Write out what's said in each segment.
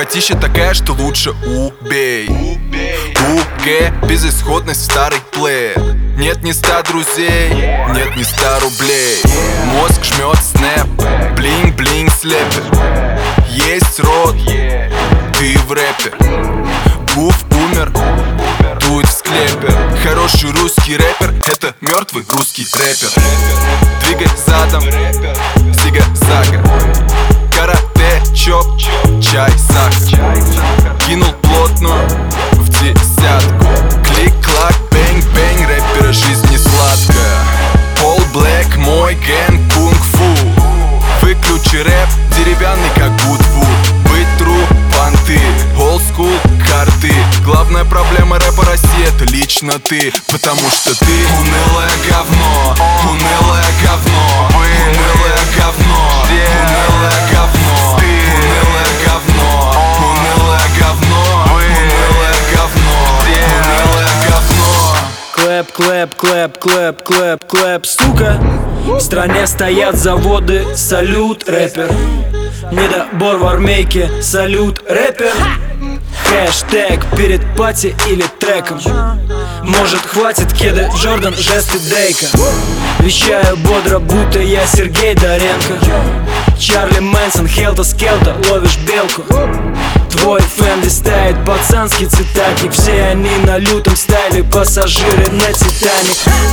Братище такая, что лучше убей. УГ, безысходность в старый плеер. Нет ни 100 друзей, нет ни 100 рублей. Мозг жмет снэп, блинг-блинг слепит. Есть рот, ты в рэпе. Гуф умер, дует в склепе. Хороший русский рэпер — это мертвый русский рэпер. Двигай задом, зига-зага. Карате, чоп, чай, сахар. Кинул плотную в десятку. Клик-клак, бэнг-бэнг, рэпера жизнь не сладкая. All Black, мой гэнг, кунг-фу. Выключи рэп, деревянный как Вуд-Вуд. Быть true, понты, old school, карты. Главная проблема рэпа России — это лично ты. Потому что ты унылое говно, унылое говно, унылое говно, унылое говно, унылое говно, унылое говно, унылое говно, унылое говно. Клэп, клэп, клэп, клэп, клэп, клэп, сука. В стране стоят заводы, салют, рэпер. Недобор в армейке, салют, рэпер. Хэштег перед пати или треком. Может хватит кеды Джордан, жесты Дейка. Вещаю бодро, будто я Сергей Доренко. Чарли Мэнсон, Хелта-скелта, ловишь белку. Твой фэн листает пацанский цитатник. Все они на лютом стайле, пассажиры на Титаник.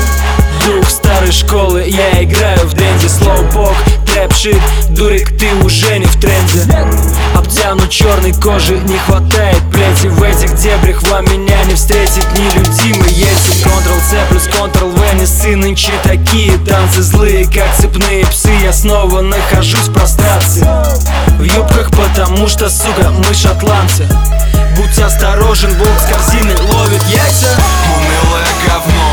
Дух старой школы, я играю в денди. Слоупок, трэп-шит, дурик, ты уже не в тренде. Обтянут черной кожи, не хватает плети. В этих дебрях вам меня не встретить нелюдимый Йети. Ctrl-C плюс Ctrl-V, не сы нынче такие танцы злые, как цепные псы. Я снова нахожусь в прострации, в юбках, потому что, сука, мы шотландцы. Будь осторожен, волк с корзины ловит яйца. Унылое говно,